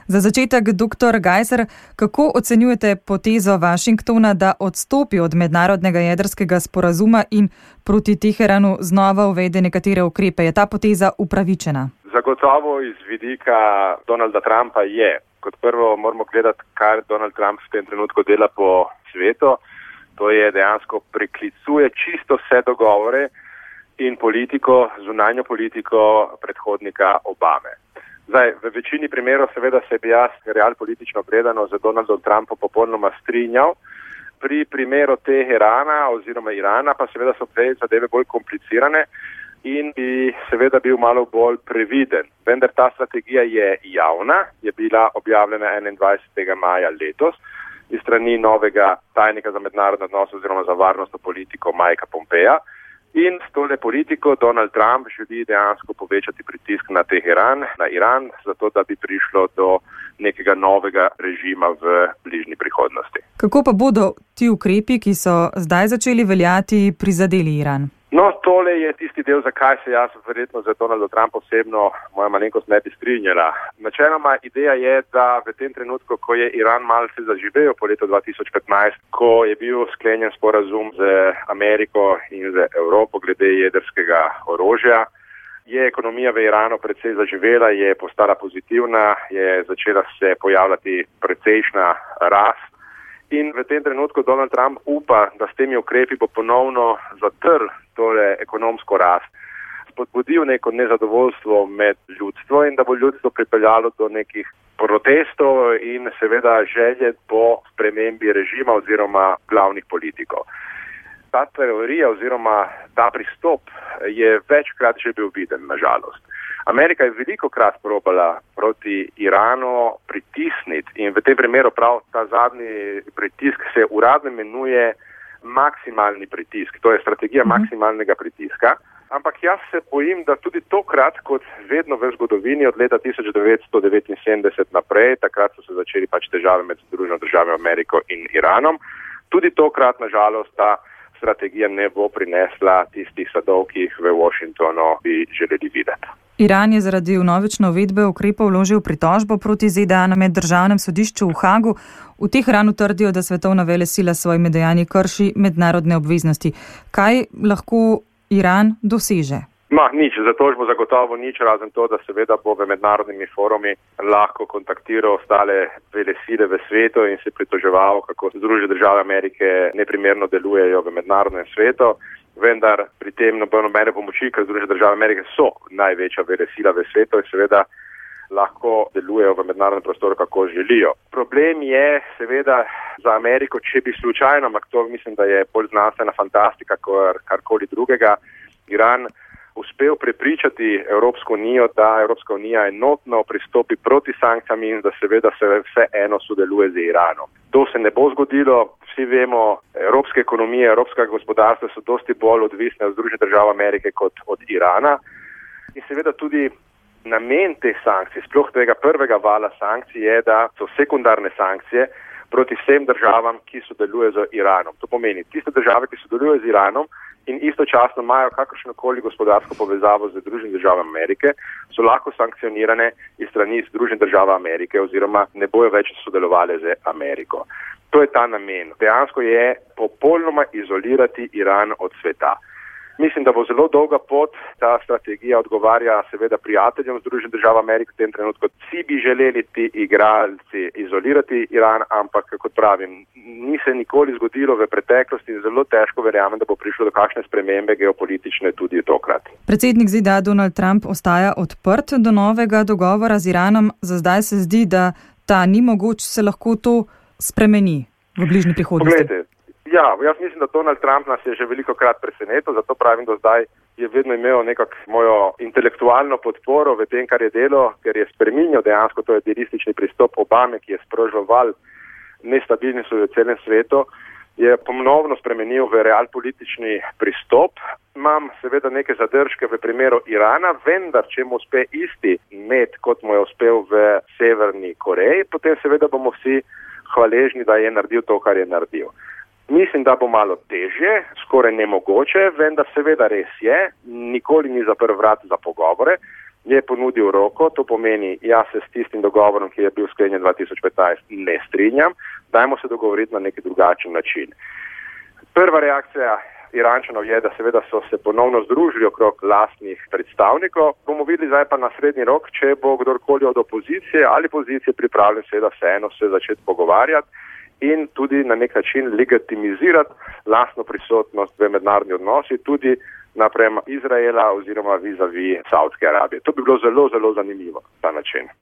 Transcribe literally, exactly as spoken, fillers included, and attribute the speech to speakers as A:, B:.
A: Za začetek, doktor Gajser, kako ocenjujete potezo Washingtona, da odstopi od mednarodnega jedrskega sporazuma in proti Teheranu znova uvede nekatere ukrepe? Je ta poteza upravičena?
B: Zagotovo iz vidika Donalda Trumpa je. Kot prvo moramo gledati, kar Donald Trump v tem trenutku dela po svetu. To je dejansko preklicuje čisto vse dogovore in politiko, zunanjo politiko predhodnika Obame. Zdaj, v večini primerov seveda se bi jaz realpolitično gledano z Donaldom Trumpom popolnoma strinjal. Pri primeru Teherana oziroma Irana pa seveda so te zadeve bolj komplicirane in bi seveda bil malo bolj previden. Vendar ta strategija je javna, je bila objavljena enaindvajsetega maja letos iz strani novega tajnika za mednarodne odnose oziroma za varnostno politiko Mikea Pompeja. In s tole politiko Donald Trump želi dejansko povečati pritisk na Teheran, na Iran, zato da bi prišlo do nekega novega režima v bližnji prihodnosti.
A: Kako pa bodo ti ukrepi, ki so zdaj začeli veljati, prizadeli Iran?
B: No, tole je tisti del, zakaj se jaz verjetno za Donalda Trumpa osebno moja malenkost ne bi strinjala. Načeloma ideja je, da v tem trenutku, ko je Iran malce zaživel po letu dva tisoč petnajst, ko je bil sklenjen sporazum z Ameriko in z Evropo glede jedrskega orožja, je ekonomija v Iranu precej zaživela, je postala pozitivna, je začela se pojavljati precejšna rast. In v tem trenutku Donald Trump upa, da s temi ukrepi bo ponovno zatrl tole ekonomsko rast, spodbudil neko nezadovoljstvo med ljudstvo in da bo ljudstvo pripeljalo do nekih protestov in seveda želje po spremembi režima oziroma glavnih politikov. Ta teorija oziroma ta pristop je večkrat že bil viden, nažalost. Amerika je velikokrat probala proti Iranu pritisniti in v tem primeru prav ta zadnji pritisk se uradno imenuje maksimalni pritisk, to je strategija maksimalnega pritiska. Ampak jaz se bojim, da tudi tokrat, kot vedno v zgodovini od leta tisoč devetsto devetinsedemdeset naprej, takrat so se začeli pač težave med Združenimi državami Ameriko in Iranom, tudi tokrat, nažalost, ta strategija ne bo prinesla tistih sadov, ki jih v Washingtonu bi želeli videti.
A: Iran je zaradi vnovične uvedbe ukrepov vložil pritožbo proti Z D A na meddržavnem sodišču v Hagu. V Teheranu trdijo, da svetovna velesila s svojimi dejanji krši mednarodne obveznosti. Kaj lahko Iran doseže?
B: Ma, nič, za tožbo zagotovo nič, razen to, da seveda bo v mednarodnimi forumi lahko kontaktiral ostale velesile v svetu in se pritoževal, kako Združene države Amerike neprimerno delujejo v mednarodnem svetu. Vendar pri tem ne bo nobene pomoči, ker Združene države Amerike so največja velesila v svetu in seveda lahko delujejo v mednarodnem prostoru, kako želijo. Problem je seveda za Ameriko, če bi slučajno, ampak to mislim, da je bolj znanstvena fantastika, kot karkoli drugega, Iran uspel prepričati Evropsko unijo, da Evropska unija enotno pristopi proti sankcijam in da seveda se vse eno sodeluje z Iranom. To se ne bo zgodilo. Vsi vemo, evropske ekonomije, evropska gospodarstva so dosti bolj odvisne od Združenih držav Amerike kot od Irana. In seveda tudi namen te sankcije, sploh tega prvega vala sankcij, je, da so sekundarne sankcije proti vsem državam, ki sodelujejo z Iranom. To pomeni, tiste države, ki sodelujejo z Iranom in istočasno imajo kakršnokoli gospodarsko povezavo z Združenimi državami Amerike, so lahko sankcionirane iz strani Združenih držav Amerike oziroma ne bojo več sodelovali z Ameriko. To je ta namen. Dejansko je popolnoma izolirati Iran od sveta. Mislim, da bo zelo dolga pot. Ta strategija odgovarja seveda prijateljem Združenih držav Amerike v tem trenutku. Vsi bi želeli ti igralci izolirati Iran, ampak, kot pravim, ni se nikoli zgodilo v preteklosti in zelo težko verjamem, da bo prišlo do kakšne spremembe geopolitične tudi tokrat.
A: Predsednik Z D A Donald Trump ostaja odprt do novega dogovora z Iranom. Za zdaj se zdi, da ta ni mogoč, se lahko to spremeni v bližnji prihodnosti.
B: Poglejte, ja, jaz mislim, da Donald Trump nas je že veliko krat presenetil, zato pravim, da zdaj je vedno imel nekako mojo intelektualno podporo v tem, kar je delo, ker je spreminjal dejansko, to je idealistični pristop Obame, ki je sprožil val nestabilnosti v celem svetu, je ponovno spremenil v realpolitični pristop. Imam seveda neke zadržke v primeru Irana, vendar če mu uspe isti med, kot mu je uspel v Severni Koreji, potem seveda bomo vsi hvaležni, da je naredil to, kar je naredil. Mislim, da bo malo težje, skoraj nemogoče, vendar seveda res je, nikoli ni zaprl vrat za pogovore je ponudil roko, to pomeni, jaz se s tistim dogovorom, ki je bil sklenjen dva tisoč petnajst, ne strinjam, dajmo se dogovoriti na neki drugačen način. Prva reakcija Irančanov je, da seveda so se ponovno združili okrog lastnih predstavnikov. Bomo videli zdaj pa na srednji rok, če bo kdorkoli od opozicije ali pozicije pripravljen seveda vseeno se začeti pogovarjati in tudi na nek način legitimizirati lastno prisotnost v mednarodni odnosi, tudi naprema Izraela oziroma vizavi Saudske Arabije. To bi bilo zelo, zelo zanimivo na ta način.